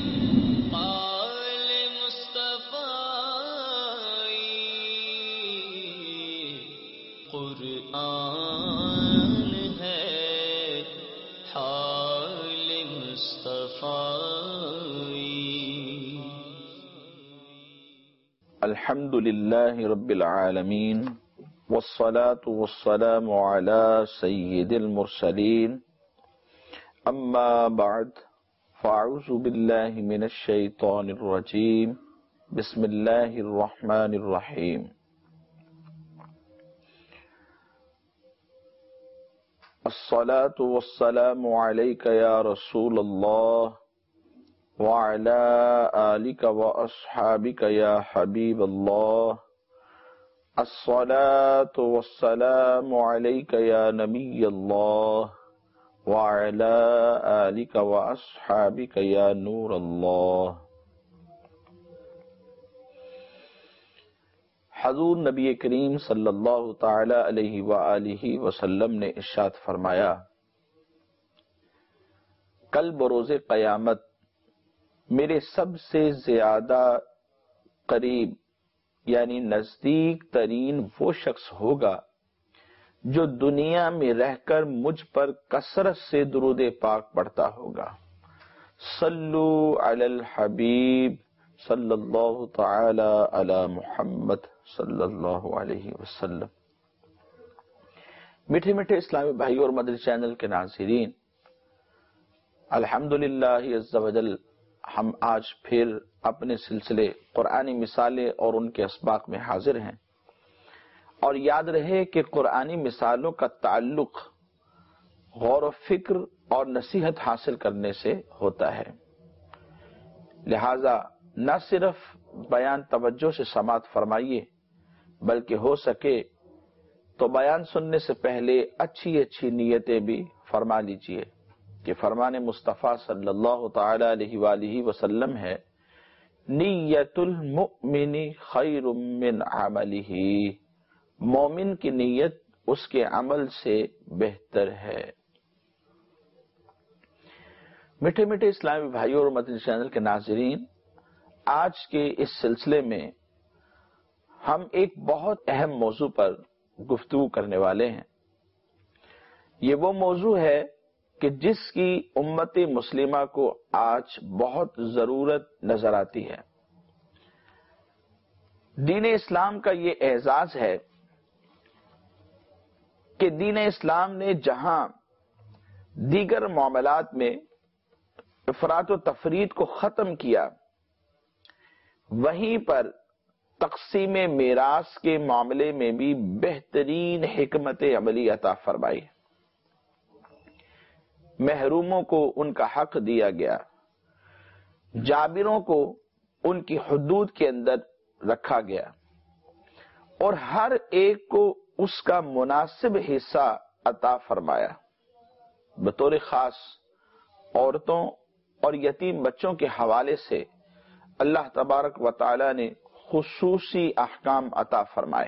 قال مصطفی قرآن ہے حال مصطفی. الحمد للہ رب العالمین والصلاة والسلام على سید المرسلین اما بعد فاعوذ باللہ من الشیطان الرجیم بسم اللہ الرحمن الرحیم. الصلاة والسلام علیک یا رسول اللہ وعلى آلك وأصحابك يا حبيب الله. الصلاة والسلام عليك يا نبي الله وعلى آلك وأصحابك يا نور الله. حضور نبی کریم صلی اللہ تعالی علیہ وآلہ وسلم نے ارشاد فرمایا، کل بروز قیامت میرے سب سے زیادہ قریب یعنی نزدیک ترین وہ شخص ہوگا جو دنیا میں رہ کر مجھ پر کثرت سے درود پاک پڑھتا ہوگا. صلو علی الحبیب صلی اللہ تعالی علی محمد صلی اللہ علیہ وسلم. میٹھے میٹھے اسلامی بھائی اور مدنی چینل کے ناظرین، الحمدللہ عز وجل ہم آج پھر اپنے سلسلے قرآنی مثالیں اور ان کے اسباق میں حاضر ہیں، اور یاد رہے کہ قرآنی مثالوں کا تعلق غور و فکر اور نصیحت حاصل کرنے سے ہوتا ہے. لہذا نہ صرف بیان توجہ سے سماعت فرمائیے، بلکہ ہو سکے تو بیان سننے سے پہلے اچھی اچھی نیتیں بھی فرما لیجیے کہ فرمان مصطفیٰ صلی اللہ تعالی علیہ وآلہ وسلم ہے، نیت المؤمن خیر من عملہ، مومن کی نیت اس کے عمل سے بہتر ہے. میٹھے میٹھے اسلامی بھائیوں اور مدنی چینل کے ناظرین، آج کے اس سلسلے میں ہم ایک بہت اہم موضوع پر گفتگو کرنے والے ہیں. یہ وہ موضوع ہے کہ جس کی امت مسلمہ کو آج بہت ضرورت نظر آتی ہے. دین اسلام کا یہ اعزاز ہے کہ دین اسلام نے جہاں دیگر معاملات میں افراط و تفریط کو ختم کیا، وہیں پر تقسیم میراث کے معاملے میں بھی بہترین حکمت عملی عطا فرمائی. محروموں کو ان کا حق دیا گیا، جابروں کو ان کی حدود کے اندر رکھا گیا، اور ہر ایک کو اس کا مناسب حصہ عطا فرمایا. بطور خاص عورتوں اور یتیم بچوں کے حوالے سے اللہ تبارک و تعالی نے خصوصی احکام عطا فرمائے.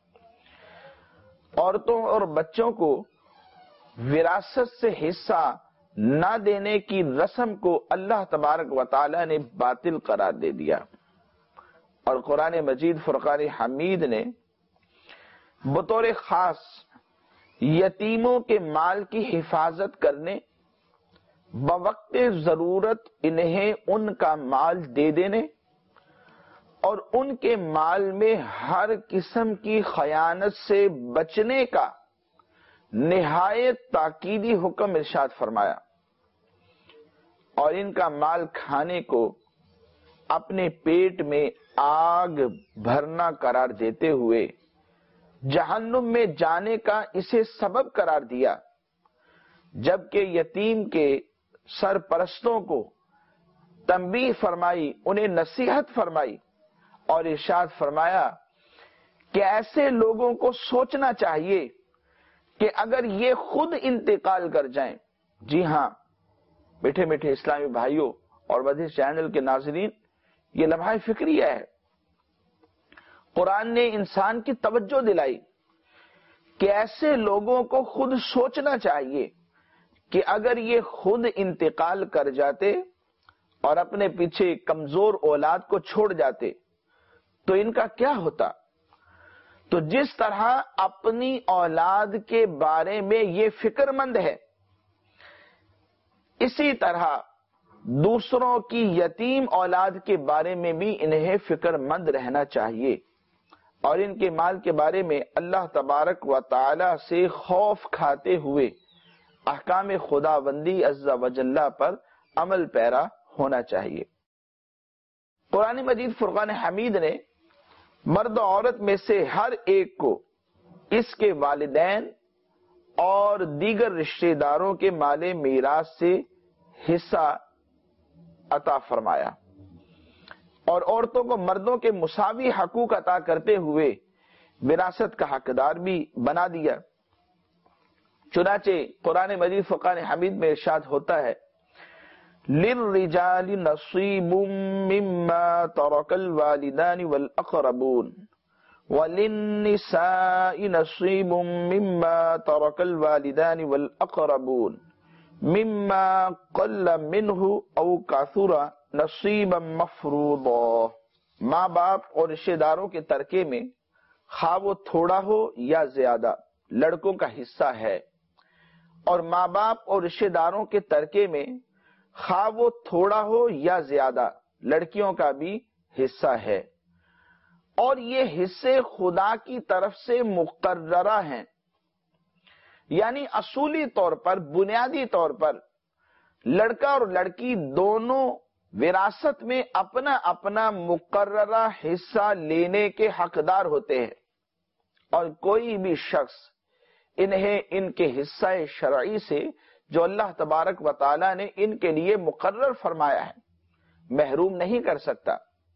عورتوں اور بچوں کو وراثت سے حصہ نہ دینے کی رسم کو اللہ تبارک و تعالی نے باطل قرار دے دیا، اور قرآن مجید فرقان حمید نے بطور خاص یتیموں کے مال کی حفاظت کرنے، بوقت ضرورت انہیں ان کا مال دے دینے، اور ان کے مال میں ہر قسم کی خیانت سے بچنے کا نہایت تاکیدی حکم ارشاد فرمایا، اور ان کا مال کھانے کو اپنے پیٹ میں آگ بھرنا قرار دیتے ہوئے جہنم میں جانے کا اسے سبب قرار دیا. جبکہ یتیم کے سرپرستوں کو تنبیہ فرمائی، انہیں نصیحت فرمائی، اور ارشاد فرمایا کہ ایسے لوگوں کو سوچنا چاہیے کہ اگر یہ خود انتقال کر جائیں. جی ہاں میٹھے میٹھے اسلامی بھائیوں اور مدنی چینل کے ناظرین، یہ لمحہ فکریہ ہے. قرآن نے انسان کی توجہ دلائی کہ ایسے لوگوں کو خود سوچنا چاہیے کہ اگر یہ خود انتقال کر جاتے اور اپنے پیچھے کمزور اولاد کو چھوڑ جاتے تو ان کا کیا ہوتا؟ تو جس طرح اپنی اولاد کے بارے میں یہ فکر مند ہے، اسی طرح دوسروں کی یتیم اولاد کے بارے میں بھی انہیں فکر مند رہنا چاہیے، اور ان کے مال کے بارے میں اللہ تبارک و تعالی سے خوف کھاتے ہوئے احکام خداوندی عز و جل پر عمل پیرا ہونا چاہیے۔ قرآن مجید فرقان حمید نے مرد و عورت میں سے ہر ایک کو اس کے والدین اور دیگر رشتہ داروں کے مال میراث سے حصہ عطا فرمایا، اور عورتوں کو مردوں کے مساوی حقوق عطا کرتے ہوئے وراثت کا حقدار بھی بنا دیا۔ چنانچہ قرآن مجید فرقان حمید میں ارشاد ہوتا ہے، لِلرِّجَالِ نَصِيبٌ مِّمَّا تَرَكَ الْوَالِدَانِ وَالْأَقْرَبُونَ وَلِلنِّسَاءِ نَصِيبٌ مِّمَّا تَرَكَ الْوَالِدَانِ وَالْأَقْرَبُونَ مِمَّا قَلَّ مِنْهُ أَوْ كَثُرَ نَصِيبًا مَّفْرُوضًا۔ ماں باپ اور رشتہ داروں کے ترکے میں خواہ وہ تھوڑا ہو یا زیادہ لڑکوں کا حصہ ہے، اور ماں باپ اور رشتہ داروں کے ترکے میں خواہ وہ تھوڑا ہو یا زیادہ لڑکیوں کا بھی حصہ ہے، اور یہ حصے خدا کی طرف سے مقررہ ہیں، یعنی اصولی طور پر، بنیادی طور پر لڑکا اور لڑکی دونوں وراثت میں اپنا اپنا مقررہ حصہ لینے کے حقدار ہوتے ہیں، اور کوئی بھی شخص انہیں ان کے حصہ شرعی سے جو اللہ تبارک و تعالی نے ان کے لیے مقرر فرمایا ہے محروم نہیں کر سکتا۔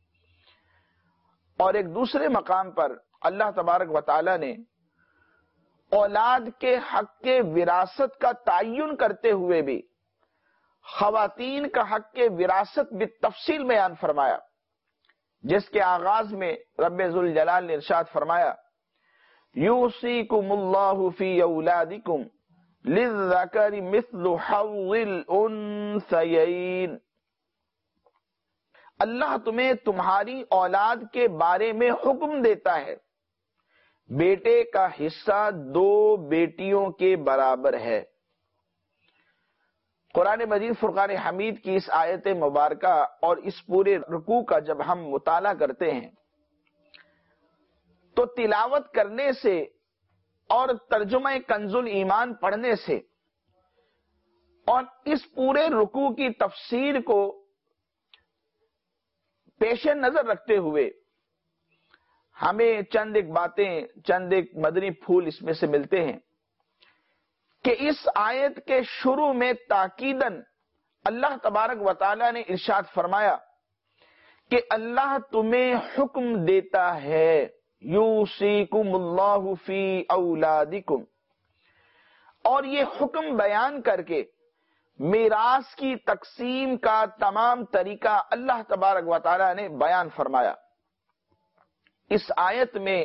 اور ایک دوسرے مقام پر اللہ تبارک و تعالی نے اولاد کے حق کے وراثت کا تعین کرتے ہوئے بھی خواتین کا حق کے وراثت بالتفصیل بیان فرمایا، جس کے آغاز میں رب ذوالجلال نے ارشاد فرمایا، یوصیکم اللہ فی اولادکم للذکر مثل حظ الانثیین۔ اللہ تمہیں تمہاری اولاد کے بارے میں حکم دیتا ہے، بیٹے کا حصہ دو بیٹیوں کے برابر ہے۔ قرآن مجید فرقان حمید کی اس آیت مبارکہ اور اس پورے رکوع کا جب ہم مطالعہ کرتے ہیں تو تلاوت کرنے سے اور ترجمہ کنز الایمان پڑھنے سے اور اس پورے رکوع کی تفسیر کو پیش نظر رکھتے ہوئے ہمیں چند ایک باتیں، چند ایک مدنی پھول اس میں سے ملتے ہیں کہ اس آیت کے شروع میں تاکیداً اللہ تبارک و تعالی نے ارشاد فرمایا کہ اللہ تمہیں حکم دیتا ہے، یوصیکم اللہ فی اولادکم، اور یہ حکم بیان کر کے میراث کی تقسیم کا تمام طریقہ اللہ تبارک و تعالی نے بیان فرمایا۔ اس آیت میں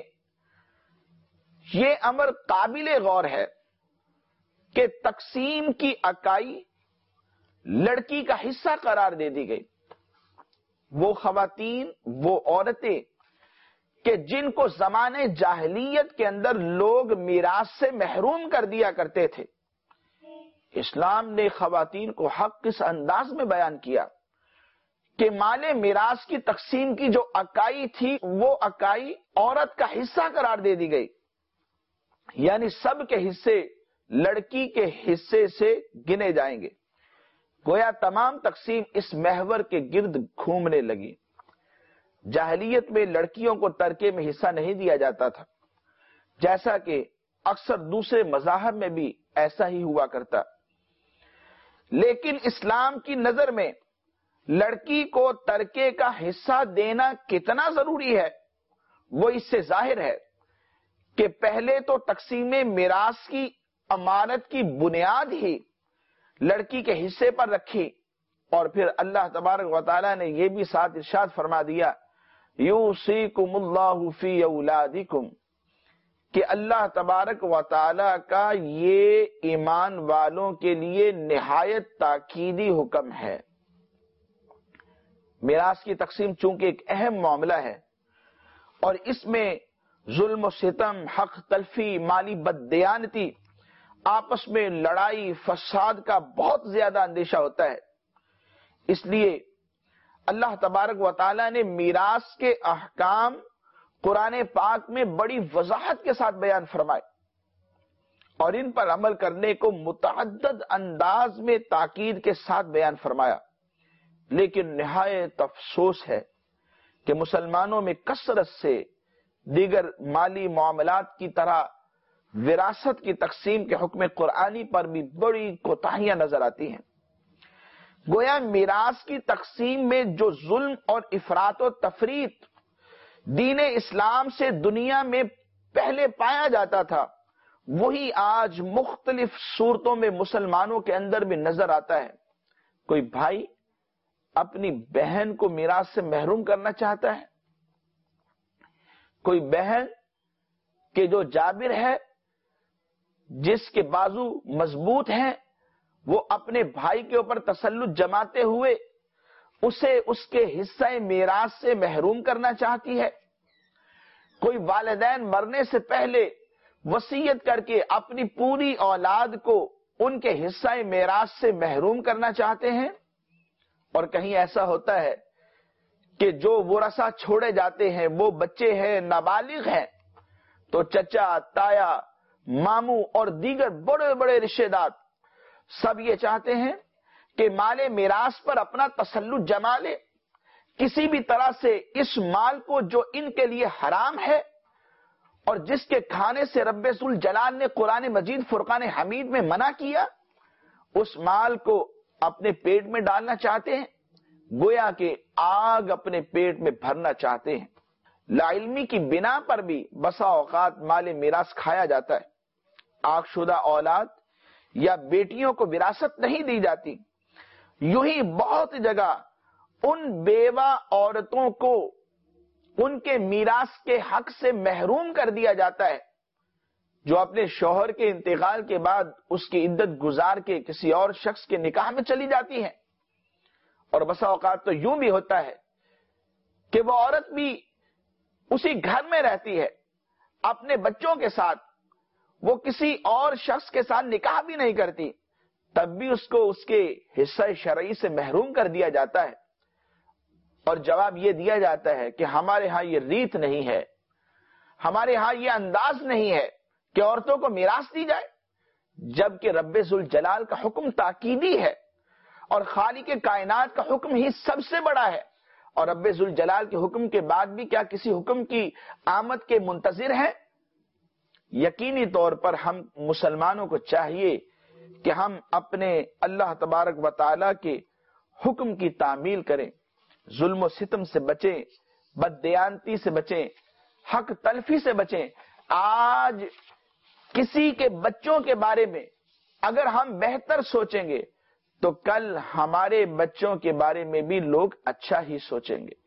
یہ امر قابل غور ہے کہ تقسیم کی اکائی لڑکی کا حصہ قرار دے دی گئی۔ وہ خواتین، وہ عورتیں کہ جن کو زمانے جاہلیت کے اندر لوگ میراث سے محروم کر دیا کرتے تھے، اسلام نے خواتین کو حق کس انداز میں بیان کیا کہ مال میراث کی تقسیم کی جو اکائی تھی وہ اکائی عورت کا حصہ قرار دے دی گئی، یعنی سب کے حصے لڑکی کے حصے سے گنے جائیں گے۔ گویا تمام تقسیم اس محور کے گرد گھومنے لگی۔ جاہلیت میں لڑکیوں کو ترکے میں حصہ نہیں دیا جاتا تھا، جیسا کہ اکثر دوسرے مذاہب میں بھی ایسا ہی ہوا کرتا، لیکن اسلام کی نظر میں لڑکی کو ترکے کا حصہ دینا کتنا ضروری ہے وہ اس سے ظاہر ہے کہ پہلے تو تقسیم میراث کی امانت کی بنیاد ہی لڑکی کے حصے پر رکھی، اور پھر اللہ تبارک و تعالی نے یہ بھی ساتھ ارشاد فرما دیا، یوصیکم اللہ فی اولادکم، کہ اللہ تبارک و تعالی کا یہ ایمان والوں کے لیے نہایت تاکیدی حکم ہے۔ میراث کی تقسیم چونکہ ایک اہم معاملہ ہے اور اس میں ظلم و ستم، حق تلفی، مالی بددیانتی، آپس میں لڑائی فساد کا بہت زیادہ اندیشہ ہوتا ہے، اس لیے اللہ تبارک و تعالی نے میراث کے احکام قرآن پاک میں بڑی وضاحت کے ساتھ بیان فرمائے اور ان پر عمل کرنے کو متعدد انداز میں تاکید کے ساتھ بیان فرمایا۔ لیکن نہایت افسوس ہے کہ مسلمانوں میں کثرت سے دیگر مالی معاملات کی طرح وراثت کی تقسیم کے حکم قرآنی پر بھی بڑی کوتاہیاں نظر آتی ہیں۔ گویا میراث کی تقسیم میں جو ظلم اور افراط و تفریط دین اسلام سے دنیا میں پہلے پایا جاتا تھا، وہی آج مختلف صورتوں میں مسلمانوں کے اندر بھی نظر آتا ہے۔ کوئی بھائی اپنی بہن کو میراث سے محروم کرنا چاہتا ہے، کوئی بہن کہ جو جابر ہے، جس کے بازو مضبوط ہیں، وہ اپنے بھائی کے اوپر تسلط جماتے ہوئے اسے اس کے حصہ میراث سے محروم کرنا چاہتی ہے۔ کوئی والدین مرنے سے پہلے وصیت کر کے اپنی پوری اولاد کو ان کے حصہ میراث سے محروم کرنا چاہتے ہیں، اور کہیں ایسا ہوتا ہے کہ جو ورثہ چھوڑے جاتے ہیں وہ بچے ہیں، نابالغ ہیں، تو چچا، تایا، ماموں اور دیگر بڑے بڑے رشتے دار سب یہ چاہتے ہیں کہ مال میراث پر اپنا تسلط جما لے، کسی بھی طرح سے اس مال کو جو ان کے لیے حرام ہے اور جس کے کھانے سے رب ذوالجلال نے قرآن مجید فرقان حمید میں منع کیا، اس مال کو اپنے پیٹ میں ڈالنا چاہتے ہیں، گویا کہ آگ اپنے پیٹ میں بھرنا چاہتے ہیں۔ لا علمی کی بنا پر بھی بسا اوقات مال میراث کھایا جاتا ہے۔ آگ شدہ اولاد یا بیٹیوں کو وراثت نہیں دی جاتی، یوں ہی بہت جگہ ان بیوہ عورتوں کو ان کے میراث کے حق سے محروم کر دیا جاتا ہے جو اپنے شوہر کے انتقال کے بعد اس کی عدت گزار کے کسی اور شخص کے نکاح میں چلی جاتی ہیں۔ اور بسا اوقات تو یوں بھی ہوتا ہے کہ وہ عورت بھی اسی گھر میں رہتی ہے اپنے بچوں کے ساتھ، وہ کسی اور شخص کے ساتھ نکاح بھی نہیں کرتی، تب بھی اس کو اس کے حصہ شرعی سے محروم کر دیا جاتا ہے، اور جواب یہ دیا جاتا ہے کہ ہمارے ہاں یہ ریت نہیں ہے، ہمارے ہاں یہ انداز نہیں ہے کہ عورتوں کو میراث دی جائے، جبکہ رب ذوالجلال کا حکم تاکیدی ہے اور خالق کائنات کا حکم ہی سب سے بڑا ہے، اور رب ذوالجلال کے حکم کے بعد بھی کیا کسی حکم کی آمد کے منتظر ہیں؟ یقینی طور پر ہم مسلمانوں کو چاہیے کہ ہم اپنے اللہ تبارک و تعالی کے حکم کی تعمیل کریں، ظلم و ستم سے بچیں، بددیانتی سے بچیں، حق تلفی سے بچیں۔ آج کسی کے بچوں کے بارے میں اگر ہم بہتر سوچیں گے تو کل ہمارے بچوں کے بارے میں بھی لوگ اچھا ہی سوچیں گے۔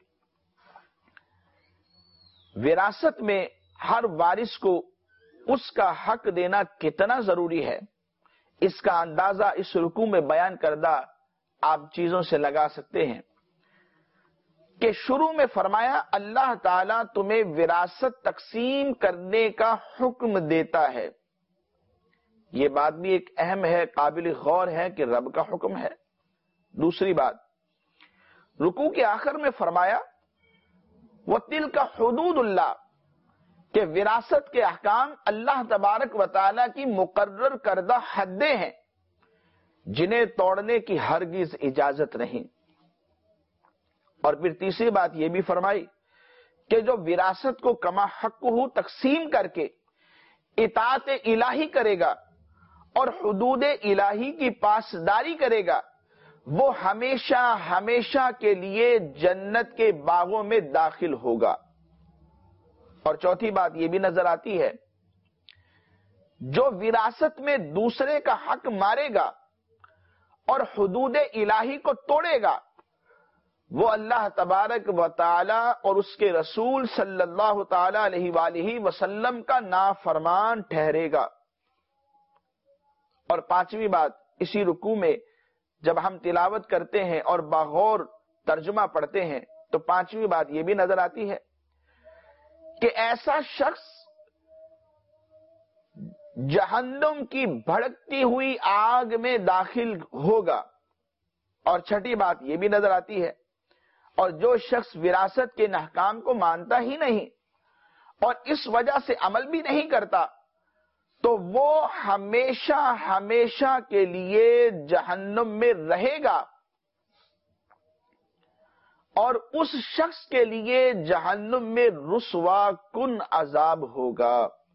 وراثت میں ہر وارث کو اس کا حق دینا کتنا ضروری ہے، اس کا اندازہ اس رکوع میں بیان کردہ آپ چیزوں سے لگا سکتے ہیں کہ شروع میں فرمایا اللہ تعالیٰ تمہیں وراثت تقسیم کرنے کا حکم دیتا ہے۔ یہ بات بھی ایک اہم ہے، قابل غور ہے کہ رب کا حکم ہے۔ دوسری بات، رکوع کے آخر میں فرمایا وَتِلْكَ حُدُودُ اللَّهِ کہ وراثت کے احکام اللہ تبارک و تعالیٰ کی مقرر کردہ حدیں ہیں جنہیں توڑنے کی ہرگز اجازت نہیں۔ اور پھر تیسری بات یہ بھی فرمائی کہ جو وراثت کو کما حقہ تقسیم کر کے اطاعت الہی کرے گا اور حدود الہی کی پاسداری کرے گا، وہ ہمیشہ ہمیشہ کے لیے جنت کے باغوں میں داخل ہوگا۔ اور چوتھی بات یہ بھی نظر آتی ہے، جو وراثت میں دوسرے کا حق مارے گا اور حدود الہی کو توڑے گا، وہ اللہ تبارک و تعالی اور اس کے رسول صلی اللہ تعالی علیہ وآلہ وسلم کا نافرمان ٹھہرے گا۔ اور پانچویں بات، اسی رکوع میں جب ہم تلاوت کرتے ہیں اور باغور ترجمہ پڑھتے ہیں تو پانچویں بات یہ بھی نظر آتی ہے کہ ایسا شخص جہنم کی بھڑکتی ہوئی آگ میں داخل ہوگا. اور چھٹی بات یہ بھی نظر آتی ہے، اور جو شخص وراثت کے احکام کو مانتا ہی نہیں اور اس وجہ سے عمل بھی نہیں کرتا تو وہ ہمیشہ ہمیشہ کے لیے جہنم میں رہے گا، اور اس شخص کے لیے جہنم میں رسوا کن عذاب ہوگا.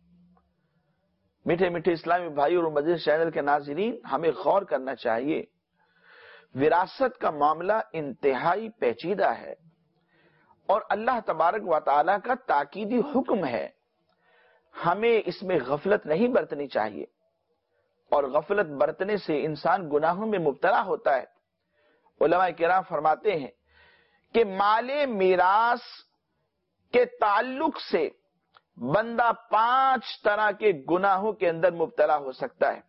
میٹھے میٹھے اسلامی بھائی اور مدنی چینل کے ناظرین، ہمیں غور کرنا چاہیے. وراثت کا معاملہ انتہائی پیچیدہ ہے اور اللہ تبارک و تعالی کا تاکیدی حکم ہے. ہمیں اس میں غفلت نہیں برتنی چاہیے، اور غفلت برتنے سے انسان گناہوں میں مبتلا ہوتا ہے. علماء کرام فرماتے ہیں کہ مال میراث کے تعلق سے بندہ 5 طرح کے گناہوں کے اندر مبتلا ہو سکتا ہے.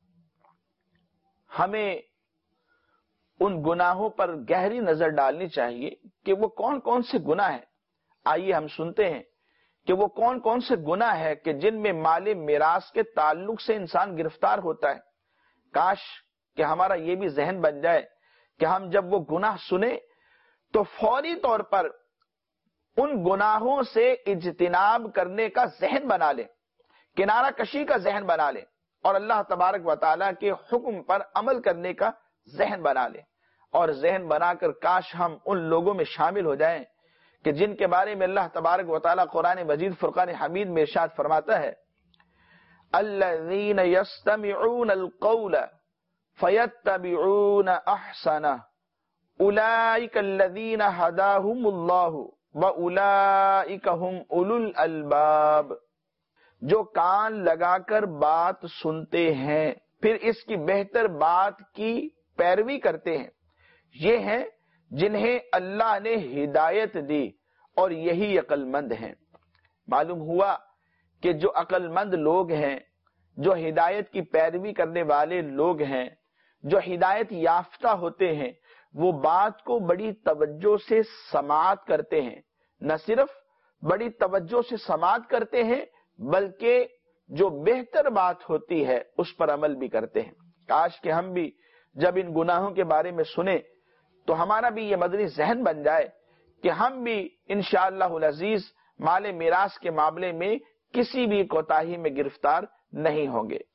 ہمیں ان گناہوں پر گہری نظر ڈالنی چاہیے کہ وہ کون کون سے گناہ ہیں. آئیے ہم سنتے ہیں کہ وہ کون کون سے گناہ ہیں کہ جن میں مال میراث کے تعلق سے انسان گرفتار ہوتا ہے. کاش کہ ہمارا یہ بھی ذہن بن جائے کہ ہم جب وہ گناہ سنیں تو فوری طور پر ان گناہوں سے اجتناب کرنے کا ذہن بنا لیں، کنارہ کشی کا ذہن بنا لیں، اور اللہ تبارک و تعالیٰ کے حکم پر عمل کرنے کا ذہن بنا لیں. اور ذہن بنا کر کاش ہم ان لوگوں میں شامل ہو جائیں کہ جن کے بارے میں اللہ تبارک و تعالیٰ قرآن مجید فرقان حمید میں ارشاد فرماتا ہے، الذین یستمعون القول فیتبعون احسنہ اولئک الذین ہداہم اللہ وَأُولَئِكَ هُمْ أُولُو الْأَلْبَابِ. جو کان لگا کر بات سنتے ہیں پھر اس کی بہتر بات کی پیروی کرتے ہیں، یہ ہیں جنہیں اللہ نے ہدایت دی اور یہی عقل مند ہیں. معلوم ہوا کہ جو عقل مند لوگ ہیں، جو ہدایت کی پیروی کرنے والے لوگ ہیں، جو ہدایت یافتہ ہوتے ہیں، وہ بات کو بڑی توجہ سے سماعت کرتے ہیں. نہ صرف بڑی توجہ سے سماعت کرتے ہیں بلکہ جو بہتر بات ہوتی ہے اس پر عمل بھی کرتے ہیں. کاش کہ ہم بھی جب ان گناہوں کے بارے میں سنیں تو ہمارا بھی یہ مدنی ذہن بن جائے کہ ہم بھی انشاءاللہ العزیز مال میراث کے معاملے میں کسی بھی کوتاہی میں گرفتار نہیں ہوں گے.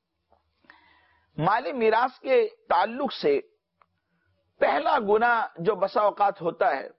مال میراث کے تعلق سے پہلا گناہ جو بسا اوقات ہوتا ہے،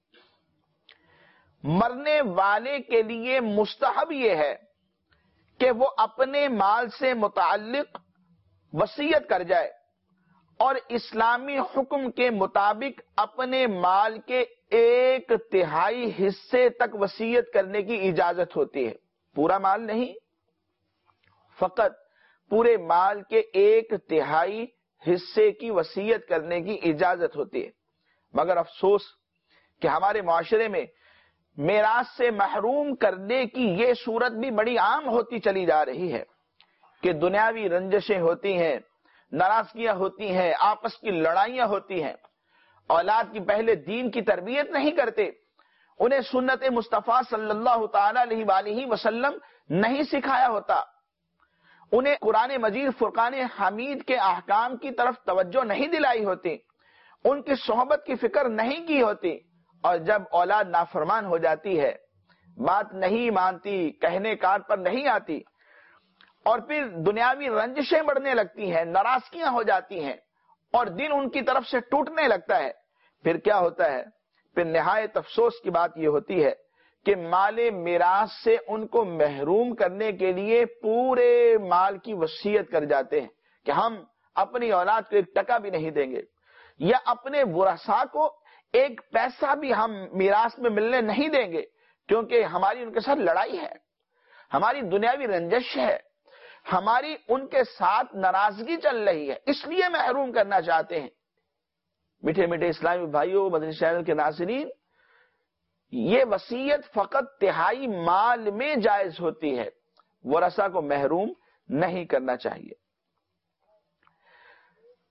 مرنے والے کے لیے مستحب یہ ہے کہ وہ اپنے مال سے متعلق وصیت کر جائے، اور اسلامی حکم کے مطابق اپنے مال کے 1/3 حصے تک وصیت کرنے کی اجازت ہوتی ہے. پورا مال نہیں، فقط پورے مال کے 1/3 حصے کی وصیت کرنے کی اجازت ہوتی ہے. مگر افسوس کہ ہمارے معاشرے میں میراث سے محروم کرنے کی یہ صورت بھی بڑی عام ہوتی چلی جا رہی ہے کہ دنیاوی رنجشیں ہوتی ہیں، ناراضگیاں ہوتی ہیں، آپس کی لڑائیاں ہوتی ہیں. اولاد کی پہلے دین کی تربیت نہیں کرتے، انہیں سنت مصطفیٰ صلی اللہ تعالی علیہ وآلہ وسلم نہیں سکھایا ہوتا، انہیں قرآن مجید فرقان حمید کے احکام کی طرف توجہ نہیں دلائی ہوتی، ان کی صحبت کی فکر نہیں کی ہوتی. اور جب اولاد نافرمان ہو جاتی ہے، بات نہیں مانتی، کہنے کار پر نہیں آتی، اور پھر دنیاوی رنجشیں بڑھنے لگتی ہیں، ناراضگیاں ہو جاتی ہیں اور دل ان کی طرف سے ٹوٹنے لگتا ہے، پھر کیا ہوتا ہے؟ پھر نہایت افسوس کی بات یہ ہوتی ہے کہ مال میراث سے ان کو محروم کرنے کے لیے پورے مال کی وصیت کر جاتے ہیں کہ ہم اپنی اولاد کو 1 ٹکا بھی نہیں دیں گے، یا اپنے ورثاء کو 1 پیسہ بھی ہم میراث میں ملنے نہیں دیں گے، کیونکہ ہماری ان کے ساتھ لڑائی ہے، ہماری دنیاوی رنجش ہے، ہماری ان کے ساتھ ناراضگی چل رہی ہے، اس لیے محروم کرنا چاہتے ہیں. میٹھے میٹھے اسلامی بھائیوں، مدنی چینل کے ناظرین، یہ وصیت فقط 1/3 مال میں جائز ہوتی ہے، ورثاء کو محروم نہیں کرنا چاہیے.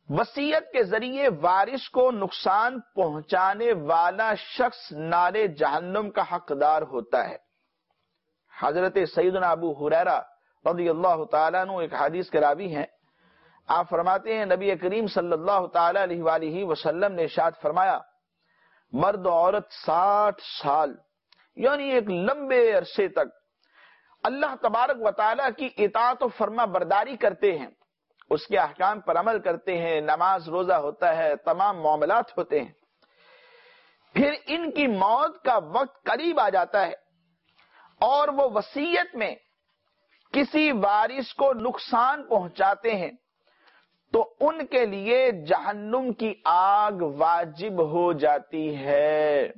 وصیت کے ذریعے وارث کو نقصان پہنچانے والا شخص نار جہنم کا حقدار ہوتا ہے۔ حضرت سیدنا ابو ہریرہ رضی اللہ تعالیٰ عنہ ایک حدیث کے راوی ہیں، آپ فرماتے ہیں نبی کریم صلی اللہ تعالی علیہ وآلہ وسلم نے ارشاد فرمایا، مرد و عورت 60 سال یعنی ایک لمبے عرصے تک اللہ تبارک و تعالیٰ کی اطاعت و فرما برداری کرتے ہیں، اس کے احکام پر عمل کرتے ہیں، نماز روزہ ہوتا ہے، تمام معاملات ہوتے ہیں، پھر ان کی موت کا وقت قریب آ جاتا ہے اور وہ وصیت میں کسی وارث کو نقصان پہنچاتے ہیں تو ان کے لیے جہنم کی آگ واجب ہو جاتی ہے۔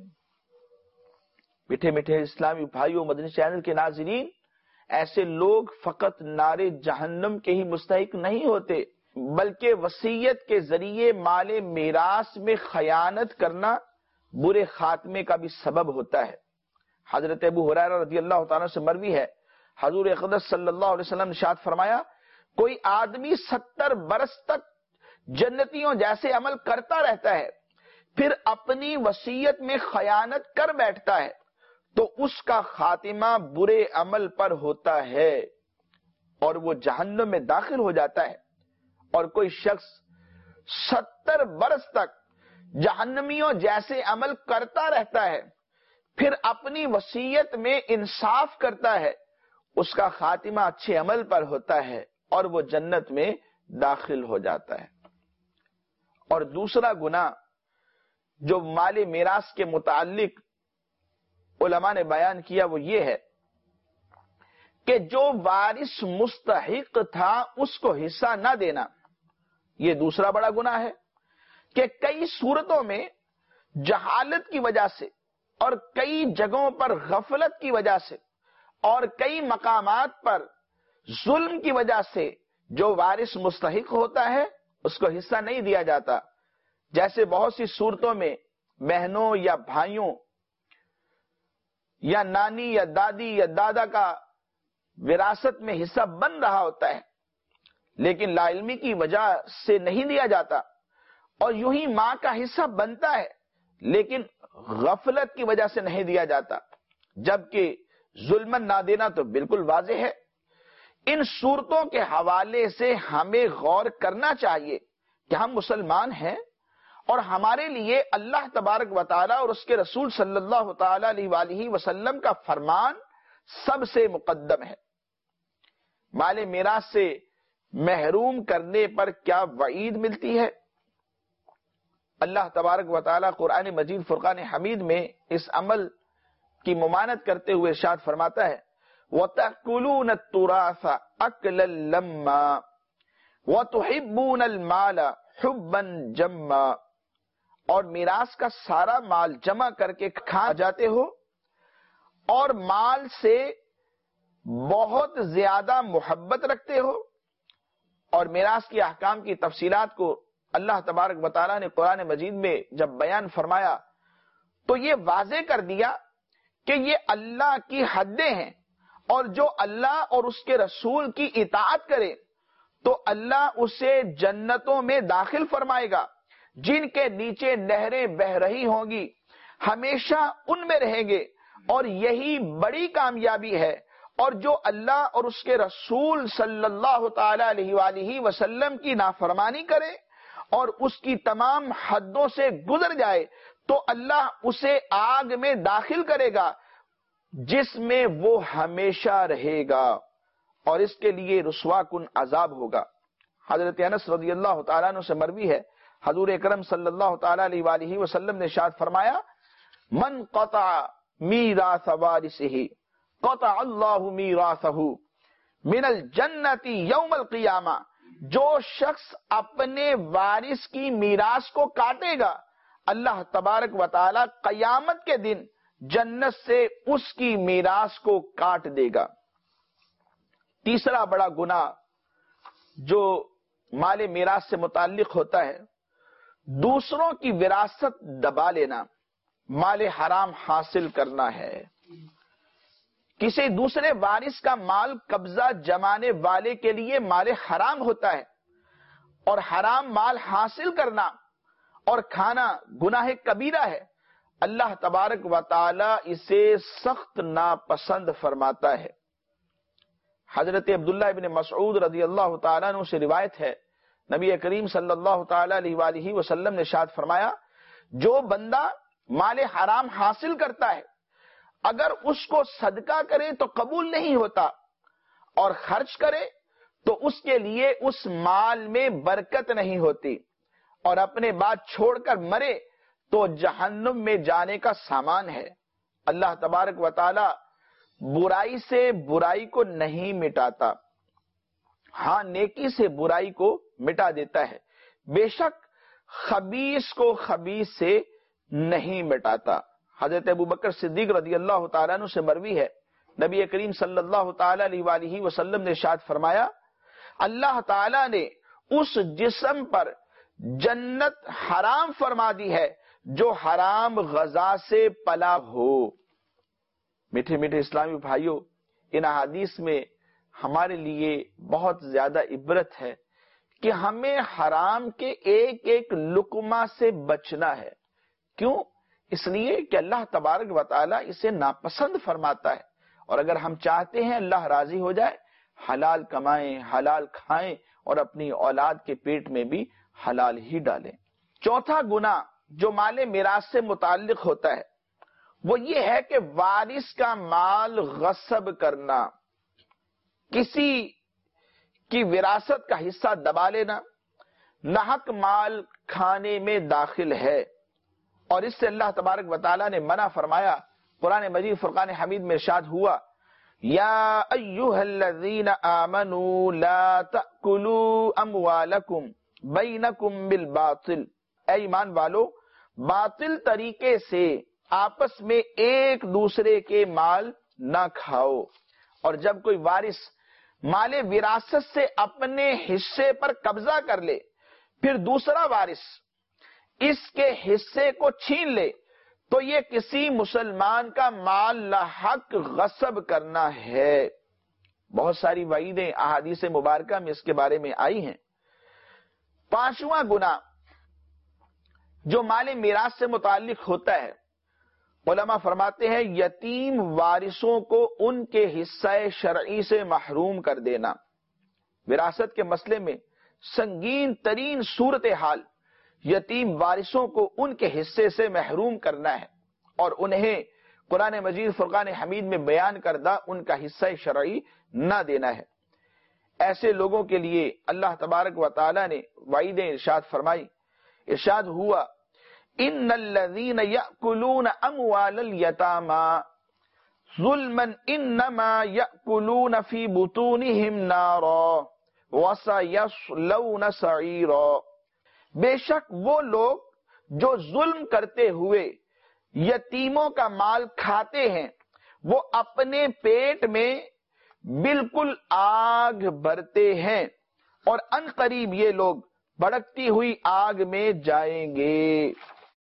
میٹھے میٹھے اسلامی بھائیوں، مدنی چینل کے ناظرین، ایسے لوگ فقط نار جہنم کے ہی مستحق نہیں ہوتے، بلکہ وصیت کے ذریعے مال میراث میں خیانت کرنا برے خاتمے کا بھی سبب ہوتا ہے۔ حضرت ابو ہریرہ رضی اللہ تعالیٰ سے مروی ہے، حضور اقدس صلی اللہ علیہ وسلم نے ارشاد فرمایا، کوئی آدمی 70 برس تک جنتیوں جیسے عمل کرتا رہتا ہے، پھر اپنی وصیت میں خیانت کر بیٹھتا ہے تو اس کا خاتمہ برے عمل پر ہوتا ہے اور وہ جہنم میں داخل ہو جاتا ہے۔ اور کوئی شخص 70 برس تک جہنمیوں جیسے عمل کرتا رہتا ہے، پھر اپنی وصیت میں انصاف کرتا ہے، اس کا خاتمہ اچھے عمل پر ہوتا ہے اور وہ جنت میں داخل ہو جاتا ہے۔ اور دوسرا گناہ جو مال میراث کے متعلق علماء نے بیان کیا وہ یہ ہے کہ جو وارث مستحق تھا اس کو حصہ نہ دینا، یہ دوسرا بڑا گناہ ہے کہ کئی صورتوں میں جہالت کی وجہ سے اور کئی جگہوں پر غفلت کی وجہ سے اور کئی مقامات پر ظلم کی وجہ سے جو وارث مستحق ہوتا ہے اس کو حصہ نہیں دیا جاتا۔ جیسے بہت سی صورتوں میں بہنوں یا بھائیوں یا نانی یا دادی یا دادا کا وراثت میں حصہ بن رہا ہوتا ہے لیکن لا علمی کی وجہ سے نہیں دیا جاتا، اور یوں ہی ماں کا حصہ بنتا ہے لیکن غفلت کی وجہ سے نہیں دیا جاتا، جبکہ ظلمن نہ دینا تو بالکل واضح ہے۔ ان صورتوں کے حوالے سے ہمیں غور کرنا چاہیے کہ ہم مسلمان ہیں اور ہمارے لیے اللہ تبارک و تعالی اور اس کے رسول صلی اللہ تعالی علیہ وآلہ وسلم کا فرمان سب سے مقدم ہے۔ مال میراث سے محروم کرنے پر کیا وعید ملتی ہے؟ اللہ تبارک و تعالی قرآن مجید فرقان حمید میں اس عمل کی ممانعت کرتے ہوئے ارشاد فرماتا ہے، وَتَأْكُلُونَ التُّرَاثَ أَكْلًا لَمًّا وَتُحِبُّونَ الْمَالَ حُبًّا جَمًّا، اور میراث کا سارا مال جمع کر کے کھا جاتے ہو اور مال سے بہت زیادہ محبت رکھتے ہو۔ اور میراث کی احکام کی تفصیلات کو اللہ تبارک و تعالیٰ نے قرآن مجید میں جب بیان فرمایا تو یہ واضح کر دیا کہ یہ اللہ کی حدیں ہیں، اور جو اللہ اور اس کے رسول کی اطاعت کرے تو اللہ اسے جنتوں میں داخل فرمائے گا جن کے نیچے نہریں بہہ رہی ہوں گی، ہمیشہ ان میں رہیں گے، اور یہی بڑی کامیابی ہے۔ اور جو اللہ اور اس کے رسول صلی اللہ تعالی علیہ وآلہ وسلم کی نافرمانی کرے اور اس کی تمام حدوں سے گزر جائے تو اللہ اسے آگ میں داخل کرے گا جس میں وہ ہمیشہ رہے گا، اور اس کے لیے رسوا کن عذاب ہوگا۔ حضرت انس رضی اللہ تعالیٰ عنہ سے مروی ہے، حضور اکرم صلی اللہ تعالی علیہ وآلہ وسلم نے ارشاد فرمایا، من قطع میراث وارثہ قطع اللہ میراثہ من الجنت یوم القیامہ، جو شخص اپنے وارث کی میراث کو کاٹے گا اللہ تبارک و تعالی قیامت کے دن جنت سے اس کی میراث کو کاٹ دے گا۔ تیسرا بڑا گناہ جو مال میراث سے متعلق ہوتا ہے، دوسروں کی وراثت دبا لینا، مال حرام حاصل کرنا ہے۔ کسی دوسرے وارث کا مال قبضہ جمانے والے کے لیے مال حرام ہوتا ہے، اور حرام مال حاصل کرنا اور کھانا گناہ کبیرہ ہے، اللہ تبارک و تعالی اسے سخت ناپسند فرماتا ہے۔ حضرت عبداللہ ابن مسعود رضی اللہ تعالیٰ عنہ سے روایت ہے، نبی کریم صلی اللہ تعالی علیہ وآلہ وسلم نے ارشاد فرمایا، جو بندہ مال حرام حاصل کرتا ہے اگر اس کو صدقہ کرے تو قبول نہیں ہوتا، اور خرچ کرے تو اس کے لیے اس مال میں برکت نہیں ہوتی، اور اپنے بعد چھوڑ کر مرے تو جہنم میں جانے کا سامان ہے۔ اللہ تبارک و تعالی برائی سے برائی کو نہیں مٹاتا، ہاں نیکی سے برائی کو مٹا دیتا ہے، بے شک خبیث کو خبیث سے نہیں مٹاتا۔ حضرت ابوبکر صدیق رضی اللہ تعالیٰ عنہ سے مروی ہے، نبی کریم صلی اللہ تعالی علیہ وآلہ وسلم نے ارشاد فرمایا، اللہ تعالیٰ نے اس جسم پر جنت حرام فرما دی ہے جو حرام غذا سے پلا ہو۔ میٹھے میٹھے اسلامی بھائیوں، ان احادیث میں ہمارے لیے بہت زیادہ عبرت ہے کہ ہمیں حرام کے ایک ایک لقمہ سے بچنا ہے۔ کیوں؟ اس لیے کہ اللہ تبارک و تعالیٰ اسے ناپسند فرماتا ہے، اور اگر ہم چاہتے ہیں اللہ راضی ہو جائے، حلال کمائیں، حلال کھائیں، اور اپنی اولاد کے پیٹ میں بھی حلال ہی ڈالیں۔ چوتھا گناہ جو مال میراث سے متعلق ہوتا ہے وہ یہ ہے کہ وارث کا مال غصب کرنا، کسی کی وراثت کا حصہ دبا لینا، ناحق مال کھانے میں داخل ہے، اور اس سے اللہ تبارک و تعالیٰ نے منع فرمایا۔ قرآن مجید فرقان حمید میں ارشاد ہوا، یا ایھا الذین آمنوا لا تأکلوا اموالکم بینکم بالباطل، اے ایمان والو باطل طریقے سے آپس میں ایک دوسرے کے مال نہ کھاؤ۔ اور جب کوئی وارث مال وراثت سے اپنے حصے پر قبضہ کر لے، پھر دوسرا وارث اس کے حصے کو چھین لے، تو یہ کسی مسلمان کا مال لاحق غصب کرنا ہے۔ بہت ساری وعیدیں احادیث مبارکہ میں اس کے بارے میں آئی ہیں۔ پانچواں گناہ جو مال میراث سے متعلق ہوتا ہے، علماء فرماتے ہیں یتیم وارثوں کو ان کے حصہ شرعی سے محروم کر دینا۔ وراثت کے مسئلے میں سنگین ترین صورتحال یتیم وارثوں کو ان کے حصے سے محروم کرنا ہے، اور انہیں قرآن مجید فرقان حمید میں بیان کردہ ان کا حصہ شرعی نہ دینا ہے۔ ایسے لوگوں کے لیے اللہ تبارک و تعالی نے وعیدیں ارشاد فرمائی۔ ارشاد ہوا، ان الذین یأکلون اموال الیتامی ظلما انما یأکلون فی بطونہم نارا وسیصلون سعیرا، بے شک وہ لوگ جو ظلم کرتے ہوئے یتیموں کا مال کھاتے ہیں وہ اپنے پیٹ میں بالکل آگ بھرتے ہیں، اور عنقریب یہ لوگ بھڑکتی ہوئی آگ میں جائیں گے۔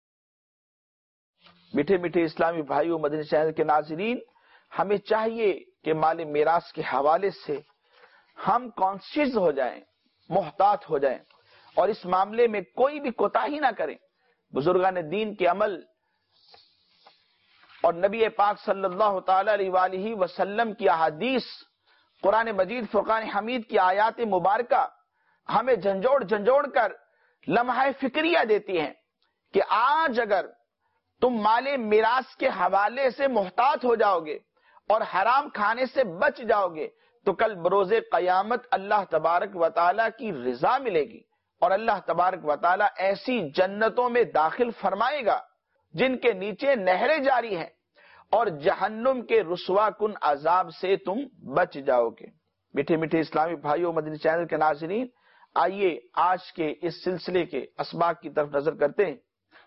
میٹھے میٹھے اسلامی بھائیوں، مدنی چینل کے ناظرین، ہمیں چاہیے کہ مال میراث کے حوالے سے ہم کانشیس ہو جائیں، محتاط ہو جائیں، اور اس معاملے میں کوئی بھی کوتاہی نہ کریں۔ بزرگان دین کے عمل اور نبی پاک صلی اللہ تعالی علیہ وآلہ وسلم کی احادیث، قرآن مجید فرقان حمید کی آیات مبارکہ ہمیں جھنجھوڑ کر لمحہ فکریہ دیتی ہیں کہ آج اگر تم مال میراث کے حوالے سے محتاط ہو جاؤ گے اور حرام کھانے سے بچ جاؤ گے تو کل بروز قیامت اللہ تبارک و تعالیٰ کی رضا ملے گی، اور اللہ تبارک و تعالیٰ ایسی جنتوں میں داخل فرمائے گا جن کے نیچے نہریں جاری ہیں، اور جہنم کے رسوا کن عذاب سے تم بچ جاؤ گے۔ میٹھے میٹھے اسلامی بھائیوں، مدنی چینل کے ناظرین، آئیے آج کے اس سلسلے کے اسباق کی طرف نظر کرتے ہیں۔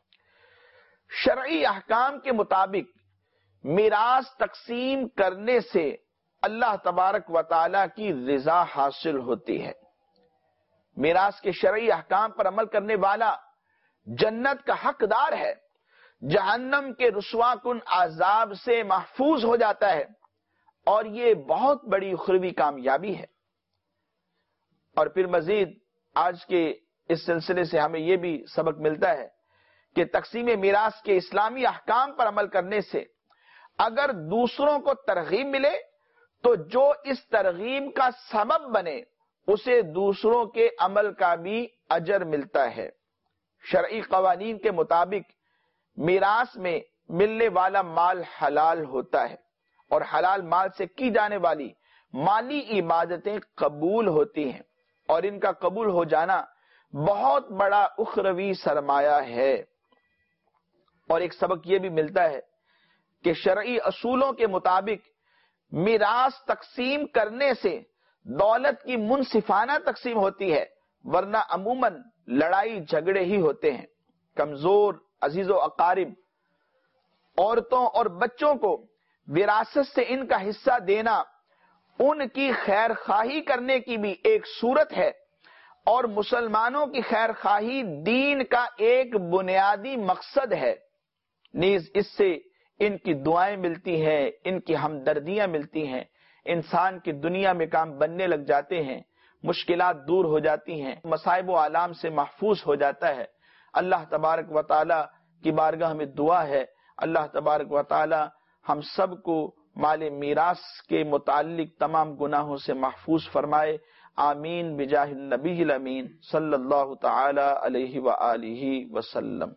شرعی احکام کے مطابق میراث تقسیم کرنے سے اللہ تبارک و تعالیٰ کی رضا حاصل ہوتی ہے۔ میراث کے شرعی احکام پر عمل کرنے والا جنت کا حقدار ہے، جہنم کے رسوا کن عذاب سے محفوظ ہو جاتا ہے، اور یہ بہت بڑی اخروی کامیابی ہے۔ اور پھر مزید آج کے اس سلسلے سے ہمیں یہ بھی سبق ملتا ہے کہ تقسیم میراث کے اسلامی احکام پر عمل کرنے سے اگر دوسروں کو ترغیب ملے تو جو اس ترغیب کا سبب بنے اسے دوسروں کے عمل کا بھی اجر ملتا ہے۔ شرعی قوانین کے مطابق میراث میں ملنے والا مال حلال ہوتا ہے اور حلال مال سے کی جانے والی مالی عبادتیں قبول ہوتی ہیں، اور ان کا قبول ہو جانا بہت بڑا اخروی سرمایہ ہے۔ اور ایک سبق یہ بھی ملتا ہے کہ شرعی اصولوں کے مطابق میراث تقسیم کرنے سے دولت کی منصفانہ تقسیم ہوتی ہے، ورنہ عموماً لڑائی جھگڑے ہی ہوتے ہیں۔ کمزور عزیز و اقارب، عورتوں اور بچوں کو وراثت سے ان کا حصہ دینا ان کی خیر خواہی کرنے کی بھی ایک صورت ہے، اور مسلمانوں کی خیر خواہی دین کا ایک بنیادی مقصد ہے۔ نیز اس سے ان کی دعائیں ملتی ہیں، ان کی ہمدردیاں ملتی ہیں، انسان کی دنیا میں کام بننے لگ جاتے ہیں، مشکلات دور ہو جاتی ہیں، مصائب و آلام سے محفوظ ہو جاتا ہے۔ اللہ تبارک و تعالی کی بارگاہ میں دعا ہے، اللہ تبارک و تعالی ہم سب کو مال میراث کے متعلق تمام گناہوں سے محفوظ فرمائے۔ آمین بجاہ النبی الامین صلی اللہ تعالی علیہ وآلہ وسلم۔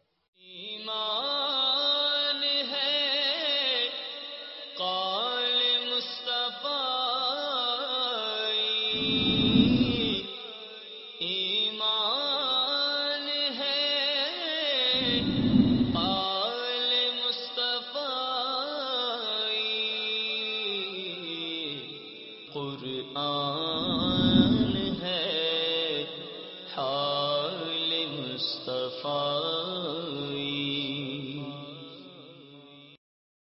ایمان ہے قول مصطفیٰ، ایمان ہے قول مصطفیٰ، قرآن ہے حال مصطفیٰ۔